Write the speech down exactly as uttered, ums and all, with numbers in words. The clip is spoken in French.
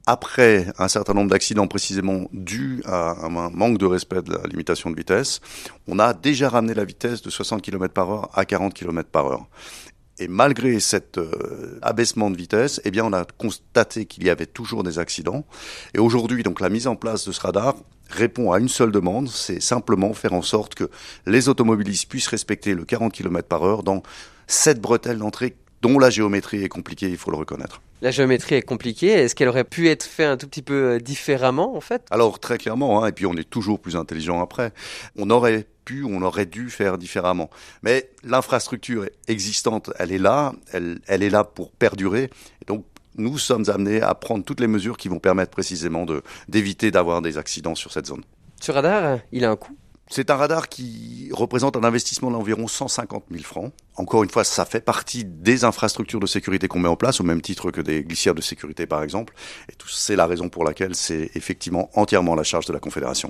après un certain nombre d'accidents précisément dus à un manque de respect de la limitation de vitesse, on a déjà ramené la vitesse de soixante kilomètres par heure à quarante kilomètres par heure. Et malgré cet euh, abaissement de vitesse, eh bien, on a constaté qu'il y avait toujours des accidents. Et aujourd'hui, donc, la mise en place de ce radar répond à une seule demande, c'est simplement faire en sorte que les automobilistes puissent respecter le quarante kilomètres par heure dans cette bretelle d'entrée dont la géométrie est compliquée, il faut le reconnaître. La géométrie est compliquée. Est-ce qu'elle aurait pu être faite un tout petit peu différemment, en fait ? Alors, très clairement, hein, et puis on est toujours plus intelligent après, on aurait pu, on aurait dû faire différemment. Mais l'infrastructure existante, elle est là, elle, elle est là pour perdurer. Et donc, nous sommes amenés à prendre toutes les mesures qui vont permettre précisément de, d'éviter d'avoir des accidents sur cette zone. Ce radar, il a un coût ? C'est un radar qui représente un investissement d'environ cent cinquante mille francs. Encore une fois, ça fait partie des infrastructures de sécurité qu'on met en place, au même titre que des glissières de sécurité par exemple. Et tout, c'est la raison pour laquelle c'est effectivement entièrement à la charge de la Confédération.